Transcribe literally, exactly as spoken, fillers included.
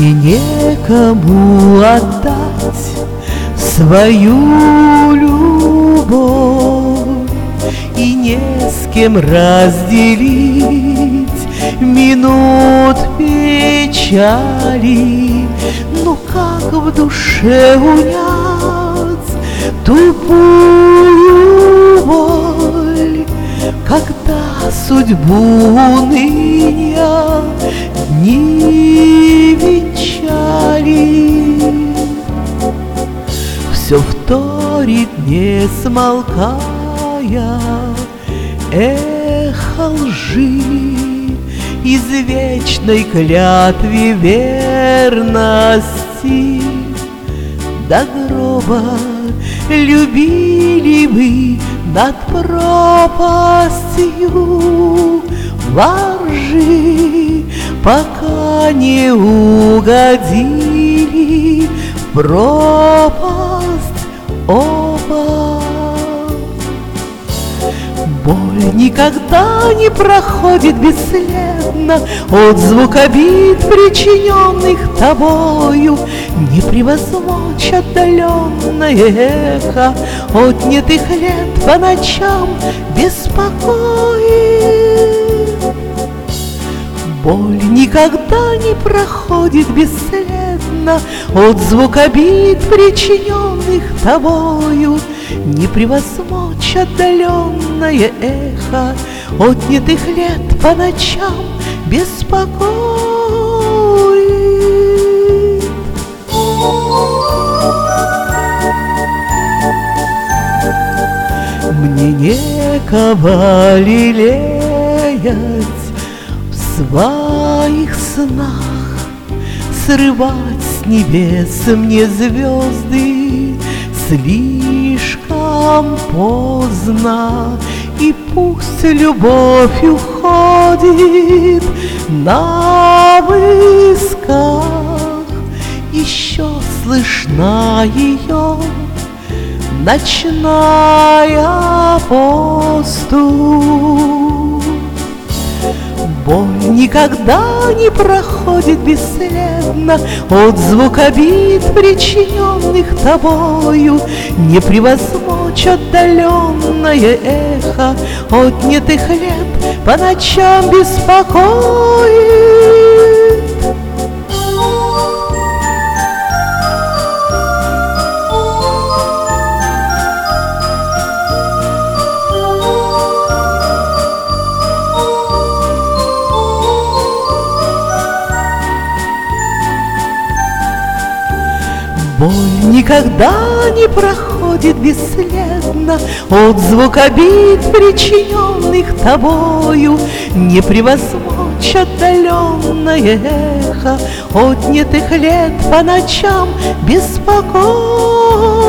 И некому отдать свою любовь, и не с кем разделить минут печали. Ну как в душе унять тупую боль, когда судьбу уныния дни венчали? Все вторит, не смолкая, эхо лжи, из вечной клятве верности. До гроба любили вы над пропастью во ржи, пока не угодили в пропасть оба. Боль никогда не проходит бесследно, отзвук обид, причиненных тобою, не превозмочь отдаленное эхо отнятых лет по ночам беспокоит. Боль никогда не проходит бесследно, отзвук обид, причиненных тобою, не превозмочь отдаленное эхо отнятых лет по ночам беспокоит. Мне некого лелеять в своих снах, срывать с небес мне звезды слишком поздно, и пусть любовь уходит на высках, еще слышна ее ночная поступь. Боль никогда не проходит бесследно, отзвук обид, причиненных тобою, не превозмочь отдаленное эхо отнятых лет по ночам беспокоит. Боль никогда не проходит бесследно, отзвук обид, причиненных тобою, не превозмочь отдаленное эхо отнятых лет по ночам беспокоит.